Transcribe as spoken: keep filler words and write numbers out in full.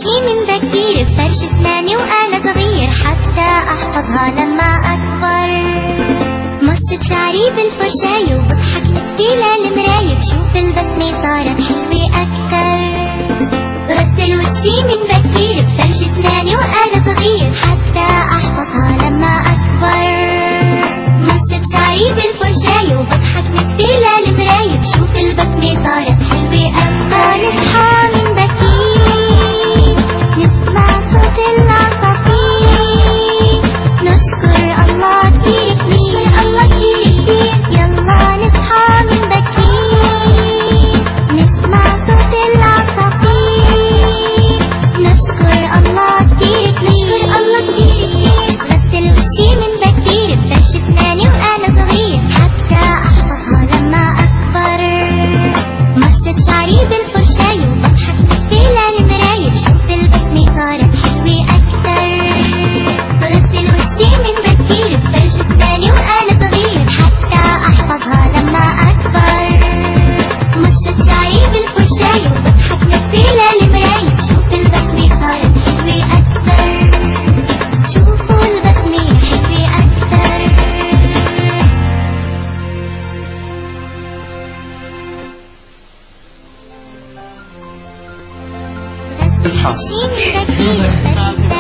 وشي من بكير بفرش اسناني وانا صغير حتى احفظها لما اكبر. مشط شعري بالفرشاية وبضحك نفسي للمراية بشوف البسمة صارت حلوة اكتر. غسل وشي من بكير بفرش اسناني وانا صغير حتى احفظها لما اكبر. مشط شعري بالفرشاية وبضحك نفسي للمراية بشوف البسمة صارت حلوة اكتر. نصحى من بكير نسمع صوت العصافير نشكر الله كتير كتير الله كتير كتير. يلا نصحى من بكير نسمع صوت العصافير نشكر الله كتير كتير الله كتير كتير. غسل وشي من بكير بفرش اسناني وانا صغير حتى احفظها لما اكبر. مشط شعري بالفرشاية وبضحك نفسي للمراية بشوف البسمة صارت حلوة اكتر. غسل وشي من بكير بفرش اسناني وانا صغير حتى احفظها لما اكبر. مشط شعري بالفرشاية وبضحك نفسي للمراية بشوف البسمة صارت حلوة اكتر. شوفوا البسمة حلوة اكتر. غسل وشي من بكير بفرش